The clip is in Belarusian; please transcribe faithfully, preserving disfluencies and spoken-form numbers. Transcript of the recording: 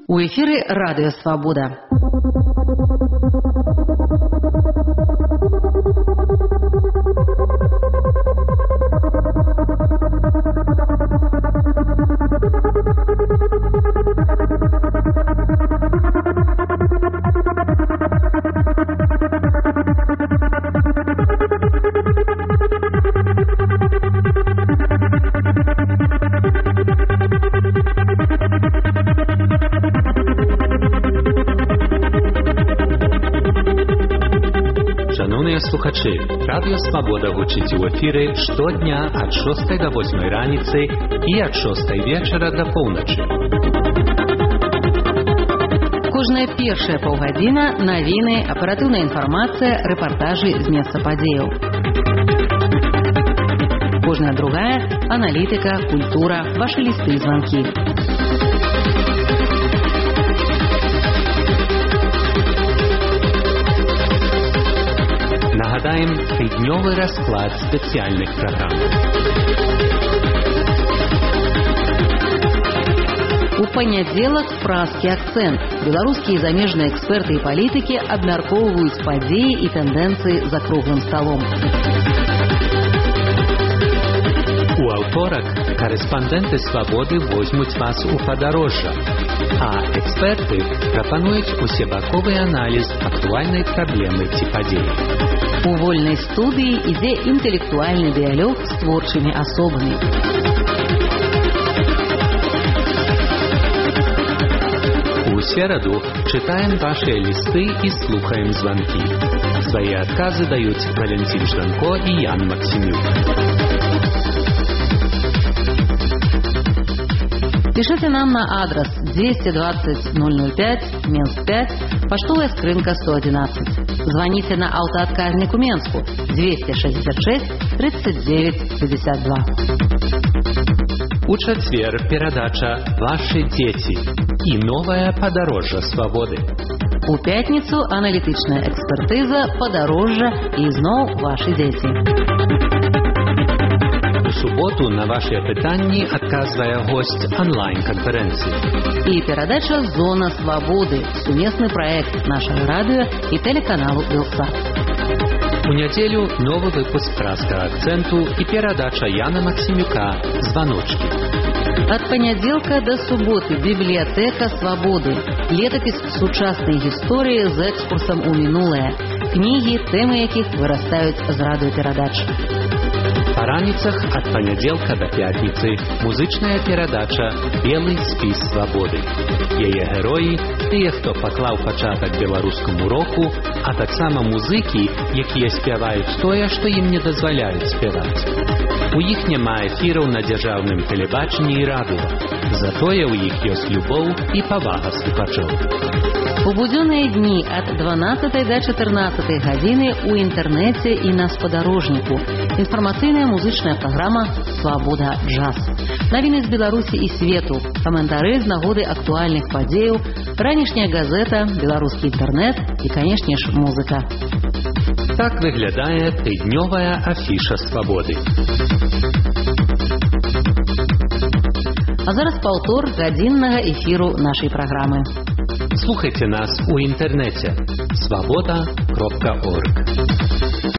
У эфире Радио Свобода. Слухачі, Радіо Свобода гучить у ефірі щодня від шостої до восьмої раніці і від шостої вечора до полночі. Кожная першая паўгадзіна навіны, аператыўная інфармацыя, рэпартажы з месца падзеяў. Кожная другая аналітыка, культура, вашы лісты і званкі. Нагадаем тридневый расклад специальных программ. У панядзелак празкі акцэнт. Беларускія і замежныя эксперты і палітыкі абмяркоўваюць падзеі і тэндэнцыі за круглым сталом. У аўторак корэспандэнты Свабоды возьмуць вас у падарожжа, а эксперты прапануюць усебаковы аналіз актуальнай праблемы ці падзеі. У вольнай студыі ідзе інтэлектуальны дыялог з творчымі асобамі. У сераду чытаем вашыя лісты і слухаем званкі. Свае адказы даюць Валентин Жданко і Ян Максимюк. Пишите нам на адрес двести двадцать ноль ноль пять, Минск пять, поштовая скрынка сто одиннадцать. Звоните на автоотказник у Менску двести шестьдесят шесть тридцать девять пятьдесят два. У чацвер перадача «Ваши дети» и новое подорожжа свободы. У пятницу аналитичная экспертиза «Подорожжа» и зноў «Ваши дети». У суботу на ваши пытанні адказвае гость онлайн-конференции. И передача «Зона свободы» – сумесный проект нашего радио и телеканалу «Белсат». У нядзелю новый выпуск «Праскага акценту» и передача Яна Максимюка «Звоночки». От понеделька до субботы библиотека свободы. Летопись сучасной истории с экскурсом у минулое. Книги, темы яких вырастают з радиопередач. Па раніцах ад панядзелка да пятніцы музычная перадача «Белы спіс свабоды». Яе героі – тыя, хто паклаў пачатак беларускаму року, а таксама музыкі, якія спяваюць тое, што ім не дазваляюць спяваць. У іх няма эфіраў на дзяржаўным тэлебачанні і радыё. Затое ў іх ёсць любоў і павага слухачоў. У будзённыя дні ад дванаццатай да чатырнаццатай гадзіны ў інтэрнэце і на спадарожніку. Інфармацыйная музычная праграма «Свабода джаз». Навіны з Беларусі і свету, каментары з нагоды актуальных падзеяў, ранішняя газета, беларускі інтэрнэт і, канешне ж, музыка. Так выглядае тыднёвая афіша свабоды. А зараз паўтор гадзіннага эфіру нашай праграмы. Слухайте нас у інтэрнэце свабода кропка орг.